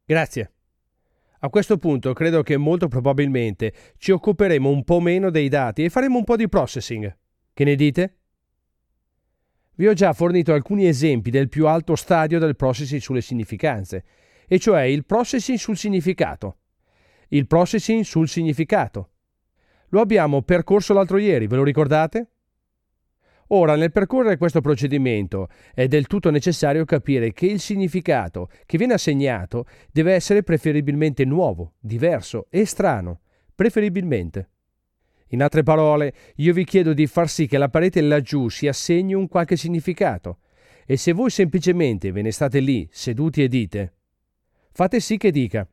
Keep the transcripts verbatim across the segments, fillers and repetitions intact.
Grazie. A questo punto credo che molto probabilmente ci occuperemo un po' meno dei dati e faremo un po' di processing. Che ne dite? Vi ho già fornito alcuni esempi del più alto stadio del processing sulle significanze, e cioè il processing sul significato. Il processing sul significato. Lo abbiamo percorso l'altro ieri, ve lo ricordate? Ora, nel percorrere questo procedimento è del tutto necessario capire che il significato che viene assegnato deve essere preferibilmente nuovo, diverso e strano, preferibilmente. In altre parole, io vi chiedo di far sì che la parete laggiù si assegni un qualche significato, e se voi semplicemente ve ne state lì, seduti e dite, fate sì che dica,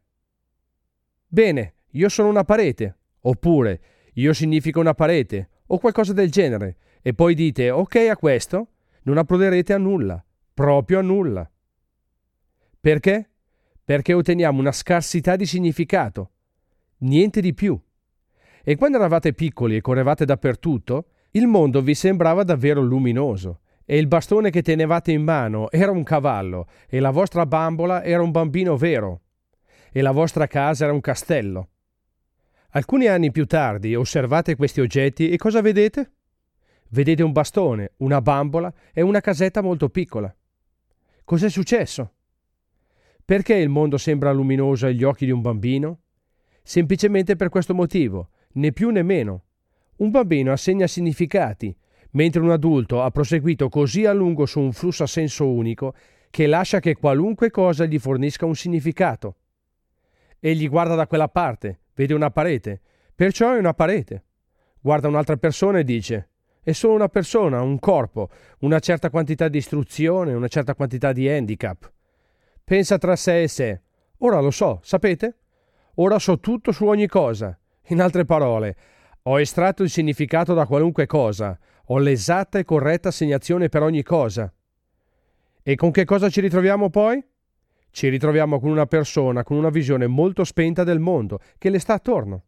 bene, io sono una parete, oppure io significo una parete, o qualcosa del genere, e poi dite ok a questo, non approderete a nulla, proprio a nulla. Perché? Perché otteniamo una scarsità di significato, niente di più. E quando eravate piccoli e correvate dappertutto, il mondo vi sembrava davvero luminoso, e il bastone che tenevate in mano era un cavallo, e la vostra bambola era un bambino vero, e la vostra casa era un castello. Alcuni anni più tardi osservate questi oggetti e cosa vedete? Vedete un bastone, una bambola e una casetta molto piccola. Cos'è successo? Perché il mondo sembra luminoso agli occhi di un bambino? Semplicemente per questo motivo, né più né meno. Un bambino assegna significati, mentre un adulto ha proseguito così a lungo su un flusso a senso unico che lascia che qualunque cosa gli fornisca un significato. Egli guarda da quella parte, vede una parete, perciò è una parete. Guarda un'altra persona e dice: è solo una persona, un corpo, una certa quantità di istruzione, una certa quantità di handicap. Pensa tra sé e sé: ora lo so, sapete? Ora so tutto su ogni cosa. In altre parole, ho estratto il significato da qualunque cosa, ho l'esatta e corretta assegnazione per ogni cosa. E con che cosa ci ritroviamo poi? Ci ritroviamo con una persona con una visione molto spenta del mondo, che le sta attorno.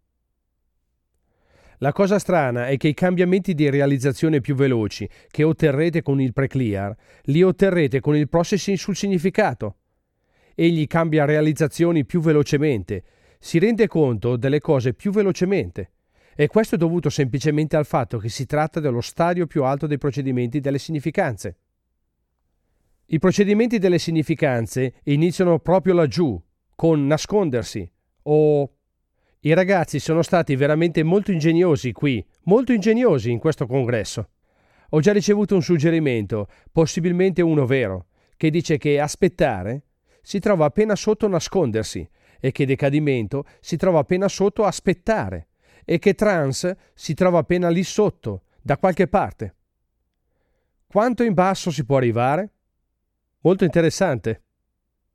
La cosa strana è che i cambiamenti di realizzazione più veloci che otterrete con il pre-clear li otterrete con il processing sul significato. Egli cambia realizzazioni più velocemente, si rende conto delle cose più velocemente, e questo è dovuto semplicemente al fatto che si tratta dello stadio più alto dei procedimenti delle significanze. I procedimenti delle significanze iniziano proprio laggiù, con nascondersi, o... I ragazzi sono stati veramente molto ingegnosi qui, molto ingegnosi in questo congresso. Ho già ricevuto un suggerimento, possibilmente uno vero, che dice che aspettare si trova appena sotto nascondersi e che decadimento si trova appena sotto aspettare e che trance si trova appena lì sotto, da qualche parte. Quanto in basso si può arrivare? Molto interessante.